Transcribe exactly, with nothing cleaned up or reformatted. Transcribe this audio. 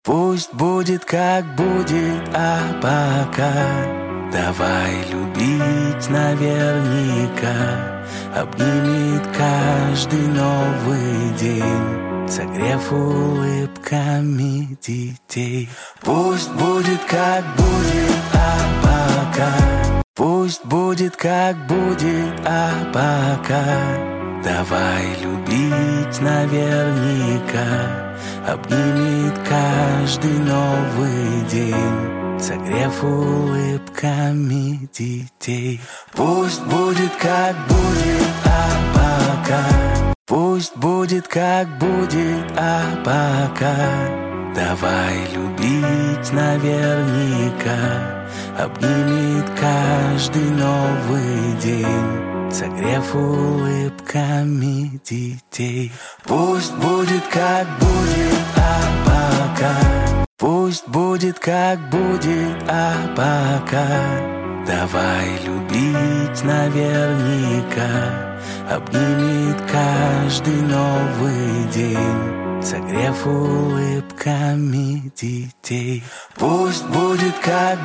Пусть будет как будет, а пока давай любить наверняка. Обнимет каждый новый день, согрев улыбками детей. Пусть будет как будет, а пока пусть будет как будет, а пока давай любить наверняка. Обнимет каждый новый день, согрев улыбками детей. Пусть будет как будет, а пока пусть будет как будет, а пока давай любить наверняка. Обнимет каждый новый день, согрев улыбками детей. Пусть будет как будет, а пока пусть будет как будет, а пока давай любить наверняка. Обнимет каждый новый день, согрев улыбками детей. Пусть будет как